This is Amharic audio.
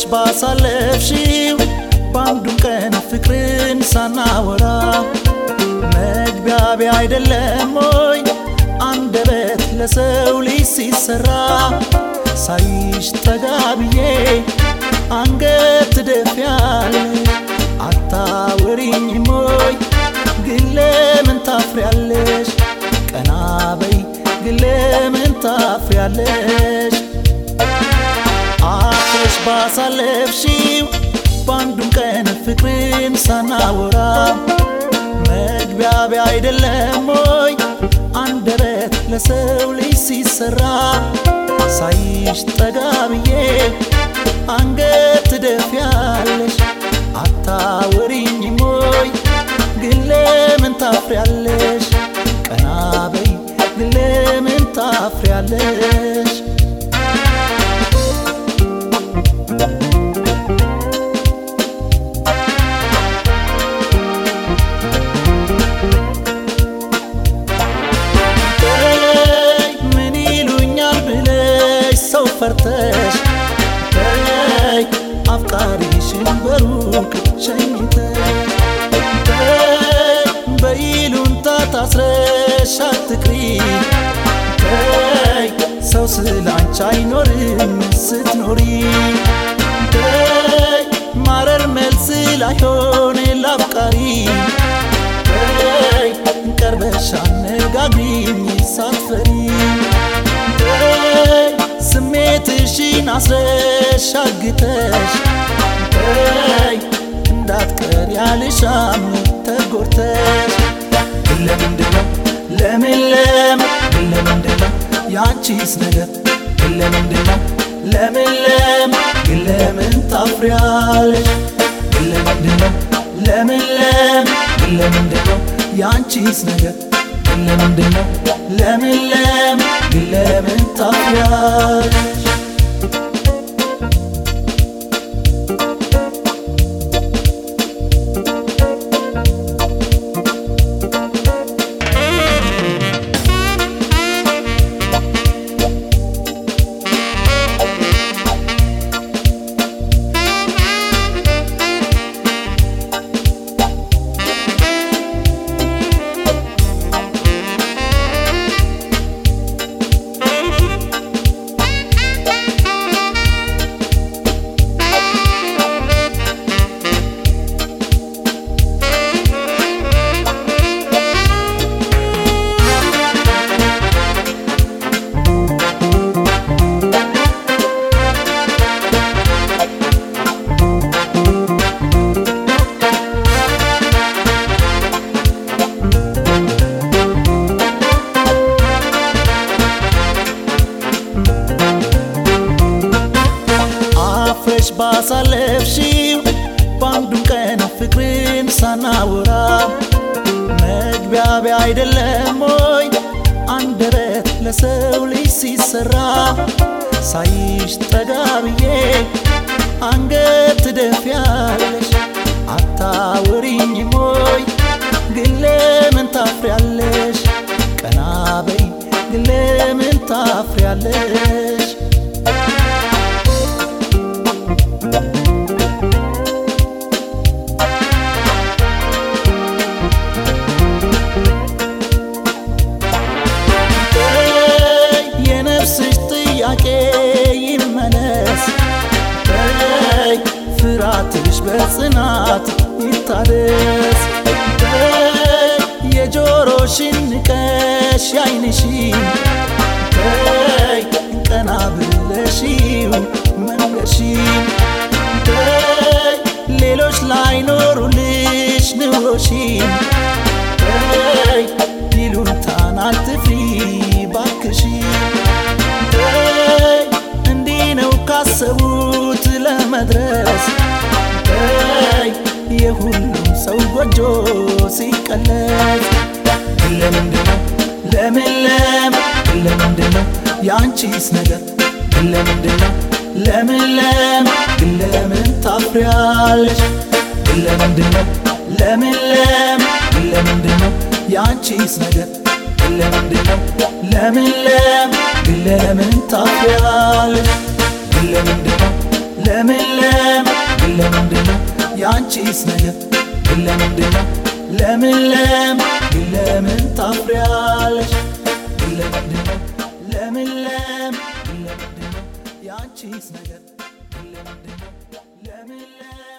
ባሳለፍሽው ባንዱም ቀን ፍቅርን ሳናወራ መግቢያቢያ አይደለም ወይ አንደበት ለሰው ልጅ ሲሰራ ሳይሽ ተጋብዬ አንገት ትደፊያለሽ አታወሪኝም ወይ ግን ለምን ታፍሪያለሽ ቀና በይ ግን ለምን ታፍሪያለሽ አፍረሽ ባሳለፍሽው ባንዱም ቀን ፍቅርን ሳናወራ መግቢያቢያ አይደለም ወይ አንደበት ለሰው ልጅ ሲሰራ ሳይሽ ተጋብዬ አንገት ትደፊያለሽ አታወሪኝም ወይ ግን ለምን ታፍሪያለሽ ቀና በይ ግን ለምን ታፍሪያለሽ ፈርተሽ ተይ አፍቃሪሽን በሩቅ ሸኝተሽ ተይ በይሉንታ ታስረሽ አትቅሪ ተይ ሰው ስላንቺ አይኖርም ስትኖሪ ተይ ማረር መልስ ላይሆን ላፍቃሪ ተይ ቀርበሽ አነጋግሪኝ ሳትፈሪ ስሜትሽን አስረሽ አግተሽ ተይ እንዳትቀር ያልሻም ተጎርተሽ ለምንድነው ለምንድነው ያንቺስ ነገር ለምንድነው ለምን ታፍሪያለሽ ለምንድነው ያንቺስ ነገር ለምንድነው ለምን ታፍሪያለሽ ባሳለፍሽው ባንዱም ቀን ፍቅርን ሳናወራ መግቢያቢያ አይደለም ወይ አንደበት ለሰው ልጅ ሲሰራ ሳይሽ ተጋብዬ አንገት ትደፊያለሽ አታወሪኝም ወይ ግን ለምን ታፍሪያለሽ ቀና በይ ግን ለምን ታፍሪያለሽ ይመለስ ተይ ፍራትሽ በጽናት ይታደስ ተይ የጆሮሽን ንቀሽ ያይንሽን ተይ ቀና ብለሽው መንገድሽን ተይ ሌሎች ላይኖሩልሽ ኑሮሽን ተይ ይሉንታን አትፍሪ ባክሽን ካሰቡት ለመድረስ ተይ የሁሉም ሰው ጎጆ ሲቀለስ ለምንድነው ያንቺስ ነገር ለምንድነው ለምን ታፍሪያለሽ ለምንድነው ያንቺስ ነገር ለምንድነው ለምን ታፍሪያለሽ ለምንድነው ያንቺስ ነገር ለምንድነው ለምን ታፍሪያለሽ ለምንድነው ለምንድነው ያንቺስ ነገር ለምንድነው